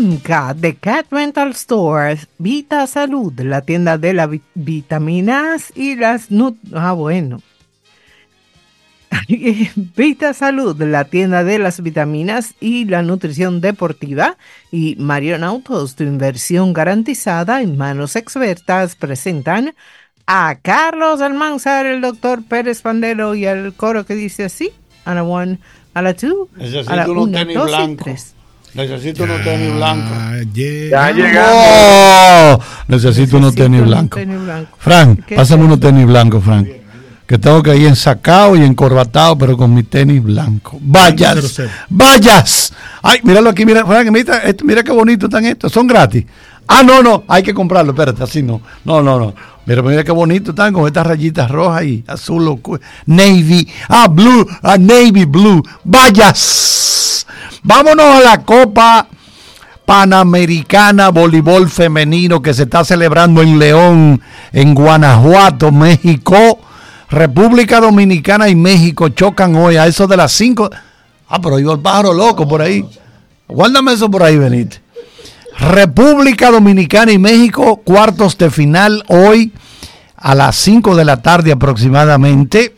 Simca de Cat Rental Stores, Vita Salud, la tienda de las vitaminas y las Vita Salud, la tienda de las vitaminas y la nutrición deportiva, y Marion Autos, tu inversión garantizada en manos expertas, presentan a Carlos Almanzar, el doctor Pérez Pandelo y el coro que dice así: a la 1, a la 2, a la 1, 2 y 3. Necesito unos tenis blancos. Ya llegamos. Necesito unos tenis blancos. Frank, pásame unos tenis blancos, Frank. Que tengo que ir ensacado y encorbatado, pero con mis tenis blancos. ¡Vayas! Ay, míralo aquí, mira, Frank, mira qué bonito están estos. Son gratis. Ah, no, hay que comprarlo, espérate, así no. No. Mira qué bonito están con estas rayitas rojas y azul, navy, blue, navy blue. ¡Vayas! Vámonos a la Copa Panamericana Voleibol Femenino que se está celebrando en León, en Guanajuato, México. República Dominicana y México chocan hoy a eso de las 5. Pero iba el pájaro loco por ahí. Guárdame eso por ahí, Benítez. República Dominicana y México, cuartos de final hoy a las 5 de la tarde aproximadamente.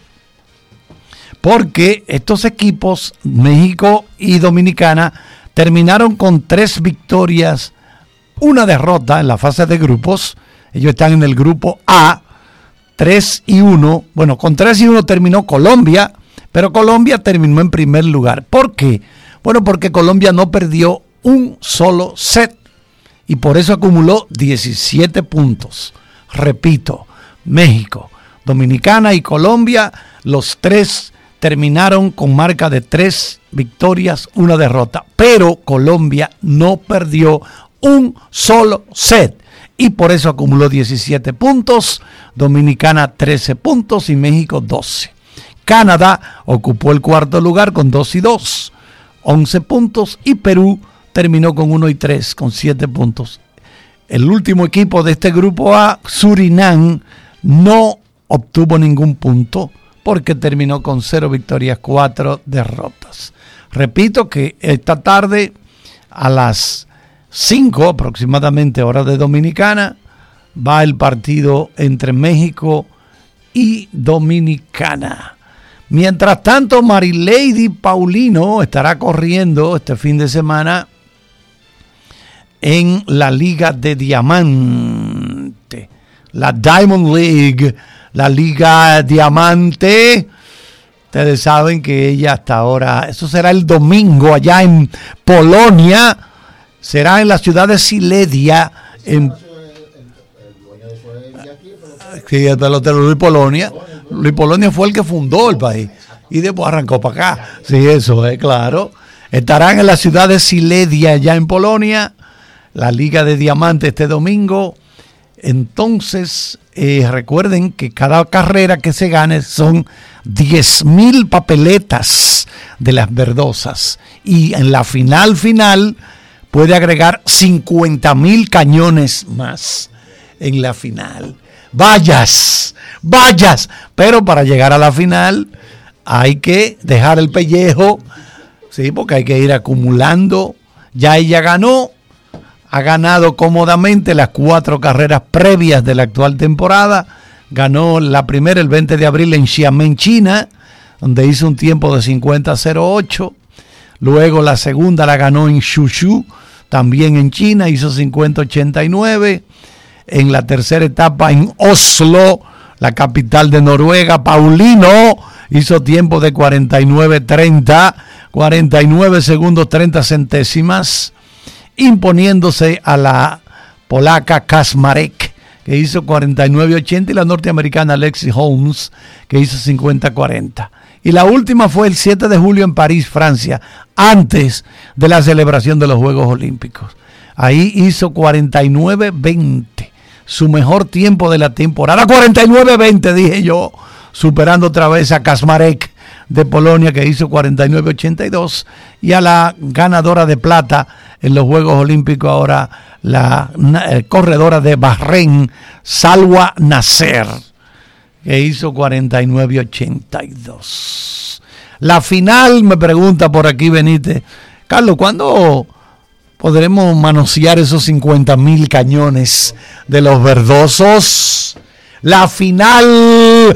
Porque estos equipos, México y Dominicana, terminaron con 3 victorias, 1 derrota en la fase de grupos. Ellos están en el grupo A, 3-1. Bueno, con 3-1 terminó Colombia, pero Colombia terminó en primer lugar. ¿Por qué? Bueno, porque Colombia no perdió un solo set y por eso acumuló 17 puntos. Repito, México, Dominicana y Colombia, los 3 terminaron con marca de 3 victorias, 1 derrota, pero Colombia no perdió un solo set y por eso acumuló 17 puntos, Dominicana 13 puntos y México 12. Canadá ocupó el cuarto lugar con 2-2, 11 puntos, y Perú terminó con 1-3 con 7 puntos. El último equipo de este grupo A, Surinam, no obtuvo ningún punto porque terminó con 0 victorias, 4 derrotas. Repito que esta tarde a las 5 aproximadamente, hora de Dominicana, va el partido entre México y Dominicana. Mientras tanto, Marilady Paulino estará corriendo este fin de semana en la Liga de Diamante, la Diamond League, la Liga Diamante. Ustedes saben que ella hasta ahora, eso será el domingo allá en Polonia, será en la ciudad de Silesia, en sí, el pelotero Luis Polonia. Luis Polonia fue el que fundó el país y después arrancó para acá. Sí, eso es claro. Estarán en la ciudad de Silesia, allá en Polonia, la Liga de Diamante este domingo. Entonces, recuerden que cada carrera que se gane son 10,000 papeletas de las verdosas. Y en la final puede agregar 50,000 cañones más en la final. Vayas, pero para llegar a la final hay que dejar el pellejo, sí, porque hay que ir acumulando. Ya ella ganó, ha ganado cómodamente las 4 carreras previas de la actual temporada. Ganó la primera el 20 de abril en Xiamen, China, donde hizo un tiempo de 50.08. Luego la segunda la ganó en Shushu, también en China, hizo 50.89. En la tercera etapa en Oslo, la capital de Noruega, Paulino hizo tiempo de 49.30, 49 segundos 30 centésimas, imponiéndose a la polaca Kaczmarek, que hizo 49.80, y la norteamericana Lexi Holmes, que hizo 50.40. Y la última fue el 7 de julio en París, Francia, antes de la celebración de los Juegos Olímpicos. Ahí hizo 49.20. Su mejor tiempo de la temporada, 49.20 dije yo, superando otra vez a Kaczmarek de Polonia, que hizo 49.82, y a la ganadora de plata en los Juegos Olímpicos ahora, la corredora de Bahrein, Salwa Nasser, que hizo 49.82. La final, me pregunta por aquí Benítez, Carlos, ¿cuándo podremos manosear esos 50,000 cañones de los verdosos. La final,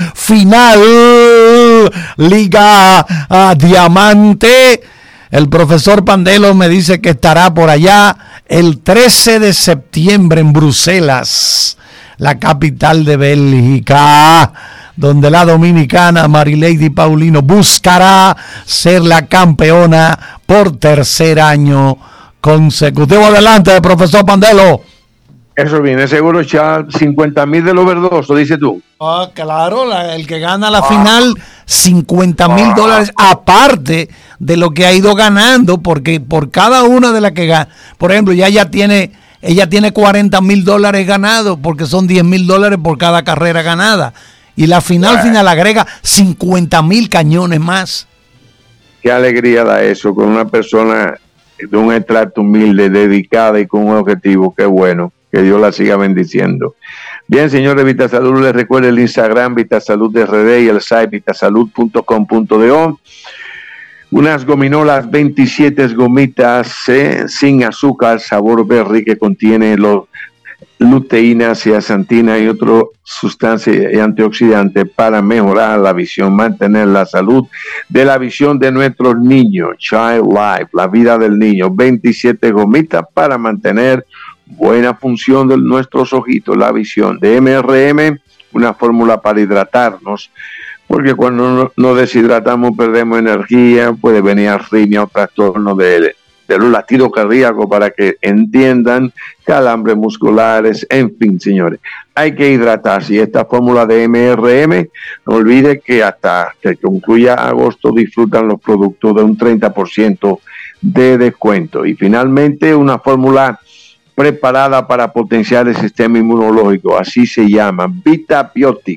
Liga Diamante. El profesor Pandelo me dice que estará por allá el 13 de septiembre en Bruselas, la capital de Bélgica, donde la dominicana Marilady Paulino buscará ser la campeona por tercer año consecutivo. Adelante, profesor Pandelo. Eso viene seguro, ya 50,000 de los verdosos, dices tú. Ah, claro, el que gana la final, $50,000, aparte de lo que ha ido ganando, porque por cada una de las que gana, por ejemplo, ella tiene $40,000 ganados, porque son $10,000 por cada carrera ganada. Y la final agrega 50,000 cañones más. Qué alegría da eso, con una persona de un estrato humilde, dedicada y con un objetivo. Qué bueno. Que Dios la siga bendiciendo. Bien, señores, Vitasalud, les recuerdo el Instagram Vitasalud RD y el site vitasalud.com.do. Unas gominolas 27 gomitas sin azúcar, sabor berry, que contiene los luteína, zeaxantina y otra sustancia antioxidante para mejorar la visión, mantener la salud de la visión de nuestros niños. Child Life, la vida del niño, 27 gomitas para mantener buena función de nuestros ojitos, la visión. De MRM, una fórmula para hidratarnos, porque cuando nos deshidratamos perdemos energía, puede venir arritmia o trastorno de los latidos cardíacos, para que entiendan, calambres musculares, en fin, señores, hay que hidratarse. Y esta fórmula de MRM, no olvide que hasta que concluya agosto disfrutan los productos de un 30% de descuento. Y finalmente, una fórmula preparada para potenciar el sistema inmunológico, así se llama, VitaBiotic,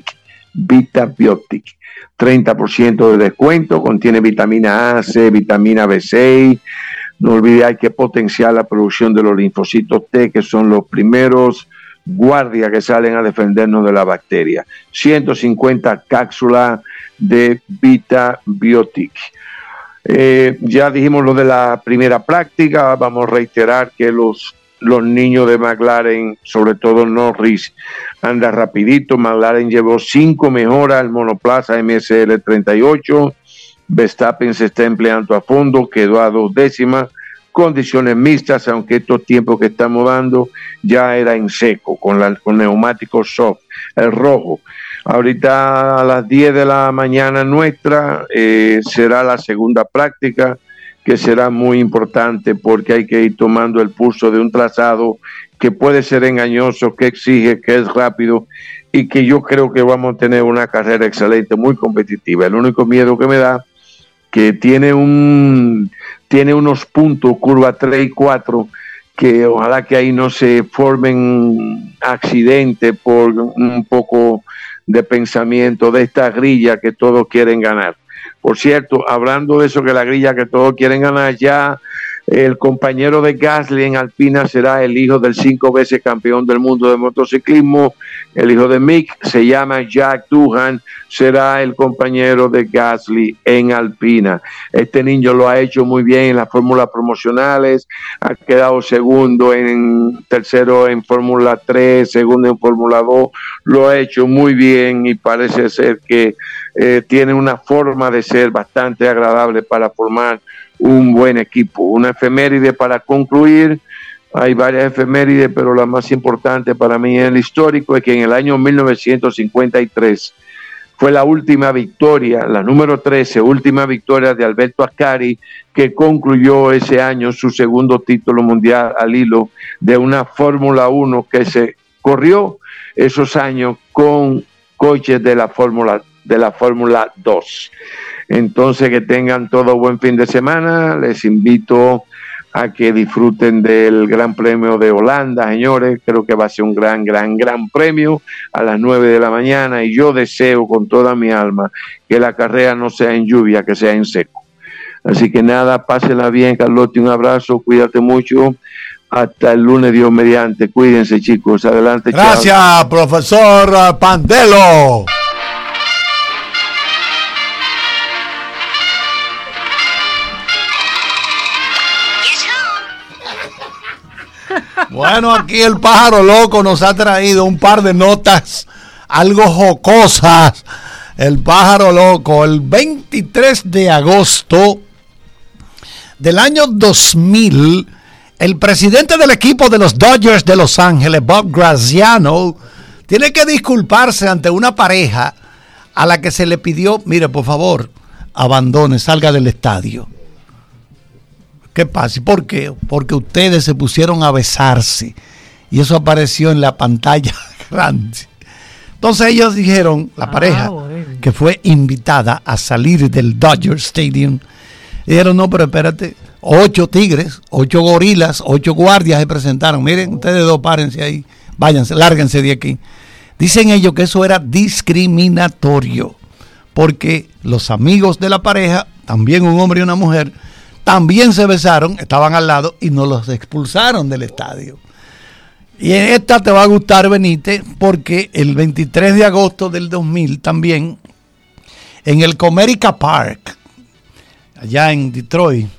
30% de descuento, contiene vitamina A, C, vitamina B6, no olvide, hay que potenciar la producción de los linfocitos T, que son los primeros guardias que salen a defendernos de la bacteria. 150 cápsulas de VitaBiotic. Ya dijimos lo de la primera práctica, vamos a reiterar que los niños de McLaren, sobre todo Norris, anda rapidito. McLaren llevó 5 mejoras al monoplaza MSL 38. Verstappen se está empleando a fondo, quedó a 2 décimas, condiciones mixtas, aunque estos tiempos que estamos dando ya era en seco, con neumáticos soft, el rojo. Ahorita a las 10 de la mañana nuestra será la segunda práctica, que será muy importante, porque hay que ir tomando el pulso de un trazado que puede ser engañoso, que exige, que es rápido, y que yo creo que vamos a tener una carrera excelente, muy competitiva. El único miedo que me da, que tiene unos puntos, curva 3 y 4, que ojalá que ahí no se formen accidentes por un poco de pensamiento de esta grilla que todos quieren ganar. Por cierto, hablando de eso, que la grilla que todos quieren ganar, ya el compañero de Gasly en Alpina será el hijo del 5 veces campeón del mundo de motociclismo. El hijo de Mick se llama Jack Doohan, será el compañero de Gasly en Alpina. Este niño lo ha hecho muy bien en las fórmulas promocionales, ha quedado tercero en Fórmula 3, segundo en Fórmula 2, lo ha hecho muy bien y parece ser que tiene una forma de ser bastante agradable para formar un buen equipo. Una efeméride para concluir, hay varias efemérides, pero la más importante para mí en el histórico es que en el año 1953 fue la última victoria, la número 13, última victoria de Alberto Ascari, que concluyó ese año su segundo título mundial al hilo de una Fórmula 1 que se corrió esos años con coches de la Fórmula 2. Entonces, que tengan todo buen fin de semana. Les invito a que disfruten del Gran Premio de Holanda, señores. Creo que va a ser un gran premio a las 9 de la mañana, y yo deseo con toda mi alma que la carrera no sea en lluvia, que sea en seco. Así que nada, pásenla bien, Carlotti, un abrazo, cuídate mucho. Hasta el lunes, Dios mediante. Cuídense, chicos. Adelante. Gracias, chao. Profesor Pandelo. Bueno, aquí el pájaro loco nos ha traído un par de notas algo jocosas. El pájaro loco, el 23 de agosto del año 2000, el presidente del equipo de los Dodgers de Los Ángeles, Bob Graziano, tiene que disculparse ante una pareja a la que se le pidió, mire, por favor, abandone, salga del estadio. ¿Qué pasa? ¿Por qué? Porque ustedes se pusieron a besarse y eso apareció en la pantalla grande. Entonces ellos dijeron, la pareja, que fue invitada a salir del Dodger Stadium, dijeron, no, pero espérate, 8 tigres, 8 gorilas, 8 guardias se presentaron. Miren, ustedes dos, párense ahí, váyanse, lárguense de aquí. Dicen ellos que eso era discriminatorio, porque los amigos de la pareja, también un hombre y una mujer, también se besaron, estaban al lado y no los expulsaron del estadio. Y en esta te va a gustar, Benítez, porque el 23 de agosto del 2000 también, en el Comerica Park, allá en Detroit,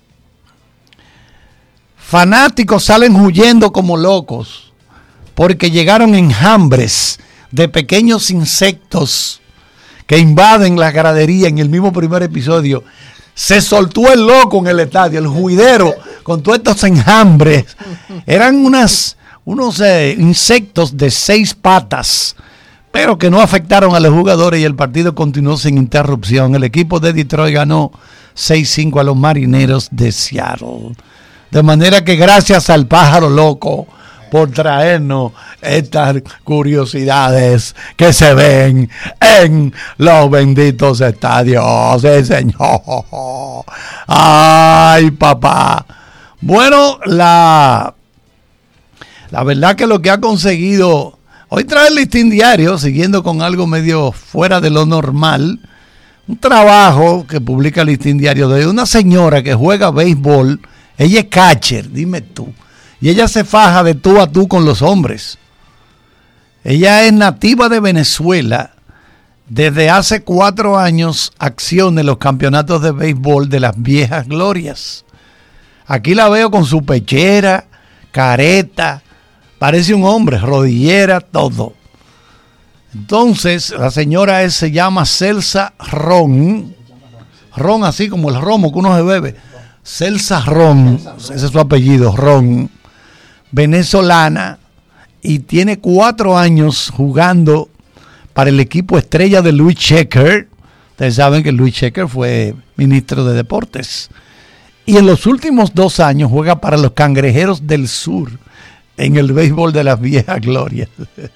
fanáticos salen huyendo como locos porque llegaron enjambres de pequeños insectos que invaden la gradería. En el mismo primer episodio se soltó el loco en el estadio, el juidero con todos estos enjambres. Eran unos insectos de 6 patas, pero que no afectaron a los jugadores y el partido continuó sin interrupción. El equipo de Detroit ganó 6-5 a los Marineros de Seattle. De manera que gracias al pájaro loco por traernos estas curiosidades que se ven en los benditos estadios. ¡Sí, señor! ¡Ay, papá! Bueno, la verdad que lo que ha conseguido... Hoy trae el Listín Diario, siguiendo con algo medio fuera de lo normal. Un trabajo que publica el Listín Diario de una señora que juega béisbol. Ella es catcher, dime tú. Y ella se faja de tú a tú con los hombres. Ella es nativa de Venezuela. Desde hace 4 años acciona en los campeonatos de béisbol de las viejas glorias. Aquí la veo con su pechera, careta, parece un hombre, rodillera, todo. Entonces, la señora se llama Celsa Ron. Ron así como el romo que uno se bebe. Celsa Ron, ese es su apellido, Ron. Venezolana, y tiene 4 años jugando para el equipo estrella de Louis Checker. Ustedes saben que Louis Checker fue ministro de Deportes. Y en los últimos 2 años juega para los Cangrejeros del Sur en el béisbol de las viejas glorias.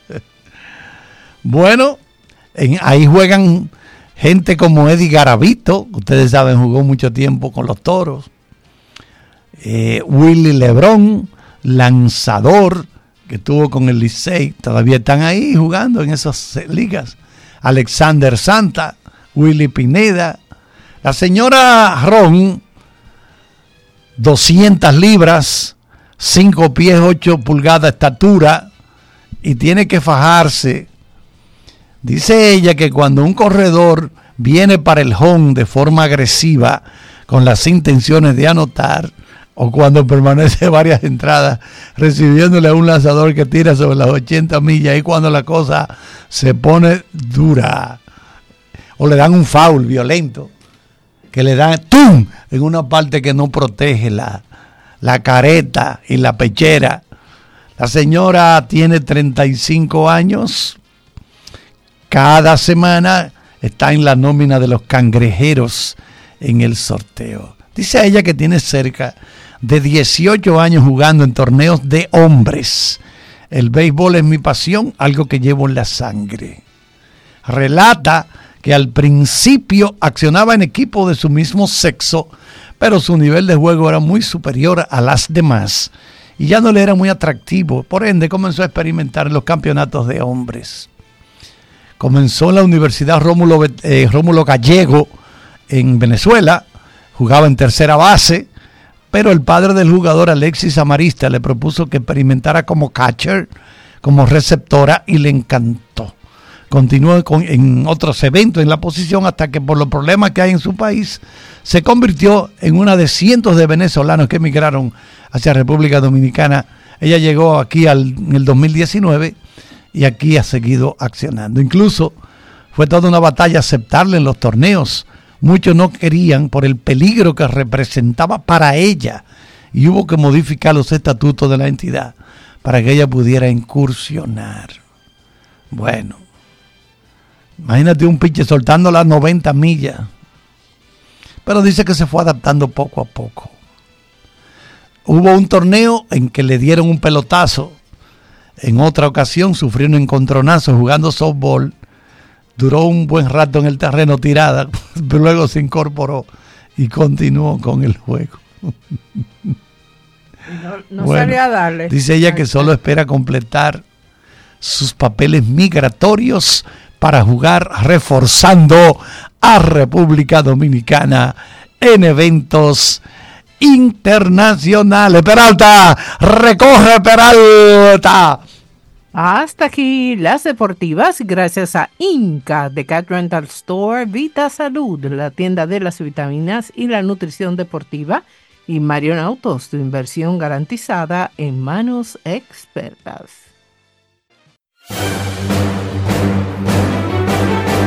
Bueno, ahí juegan gente como Eddie Garavito, ustedes saben, jugó mucho tiempo con los Toros. Willy Lebrón, lanzador, que estuvo con el Licey, todavía están ahí jugando en esas ligas. Alexander Santa, Willy Pineda. La señora Ron, 200 libras, 5 pies 8 pulgadas de estatura, y tiene que fajarse. Dice ella que cuando un corredor viene para el home de forma agresiva, con las intenciones de anotar, o cuando permanece varias entradas recibiéndole a un lanzador que tira sobre las 80 millas, y cuando la cosa se pone dura, o le dan un foul violento, que le dan ¡tum! En una parte que no protege la careta y la pechera. La señora tiene 35 años. Cada semana está en la nómina de los Cangrejeros en el sorteo. Dice ella que tiene cerca de 18 años jugando en torneos de hombres. El béisbol es mi pasión, algo que llevo en la sangre. Relata que al principio accionaba en equipo de su mismo sexo, pero su nivel de juego era muy superior a las demás y ya no le era muy atractivo. Por ende, comenzó a experimentar en los campeonatos de hombres. Comenzó en la Universidad Rómulo Gallego en Venezuela, jugaba en tercera base, pero el padre del jugador, Alexis Amarista, le propuso que experimentara como catcher, como receptora, y le encantó. Continuó en otros eventos en la posición hasta que, por los problemas que hay en su país, se convirtió en una de cientos de venezolanos que emigraron hacia República Dominicana Ella llegó aquí en el 2019 y aquí ha seguido accionando. Incluso fue toda una batalla aceptarla en los torneos. Muchos no querían por el peligro que representaba para ella y hubo que modificar los estatutos de la entidad para que ella pudiera incursionar. Bueno, imagínate un pitcher soltando las 90 millas. Pero dice que se fue adaptando poco a poco. Hubo un torneo en que le dieron un pelotazo. En otra ocasión sufrió un encontronazo jugando softball. Duró un buen rato en el terreno tirada, pero luego se incorporó y continuó con el juego. No bueno, salió a darle. Dice ella que solo espera completar sus papeles migratorios para jugar reforzando a República Dominicana en eventos internacionales. Peralta, recoge Peralta. Hasta aquí las deportivas, gracias a Inca de Cat Rental Store, Vita Salud, la tienda de las vitaminas y la nutrición deportiva, y Marion Autos, tu inversión garantizada en manos expertas.